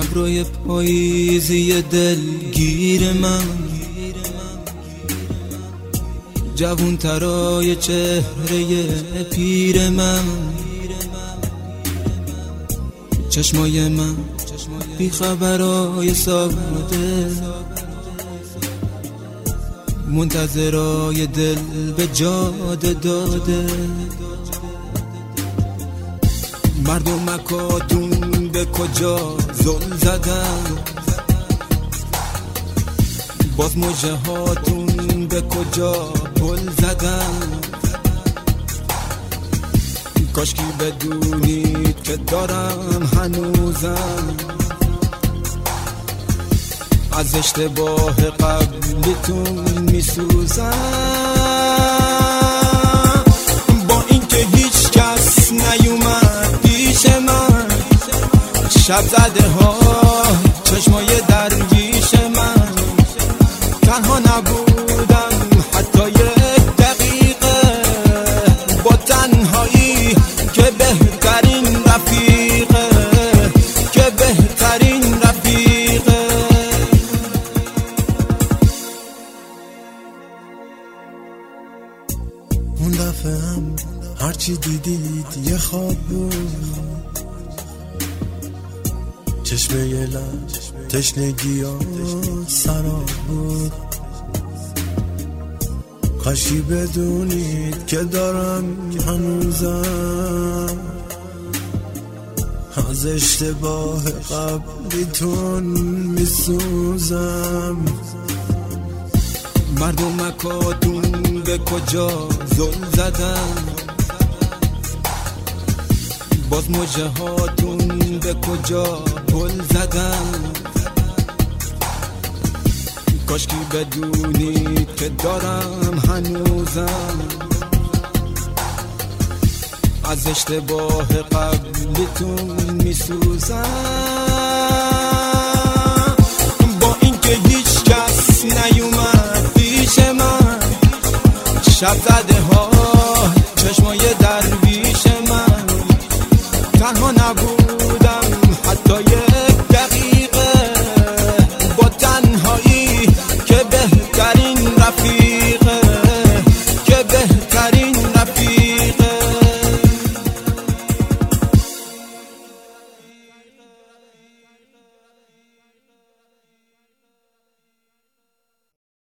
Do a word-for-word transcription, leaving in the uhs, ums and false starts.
ابروی پاییزی دلگیر من، جوون ترای چهره پیر من، چشمای من بی خبرای ساده، منتظرای دل به جاده داده. مردم مکاتون به کجا زل زدن، باز موجه هاتون به کجا پل زدن. کاشکی بدونید که دارم هنوزم از اشتباه قبلیتون میسوزم. با اینکه هیچ کس نیومد پیش من، شب زده ها چشمای درگیش من، تنها نبودم حتی یک دقیقه با تنهایی که بهترین رفیقه، که بهترین رفیقه. اون دفعه هم هرچی دیدید یه خواب بود، چشمه یه لب تشنگی ها سراب بود. کاشی بدونید که دارم هنوزم از اشتباه قبلیتون میسوزم. مردم مکاتون به کجا زل زدن، باز موجه هاتون به کجا پل زدن. کاشکی بدونید که دارم هنوزم از اشتباه قبلیتون میسوزم. با اینکه هیچ کس نیومد پیش من، شب زده ها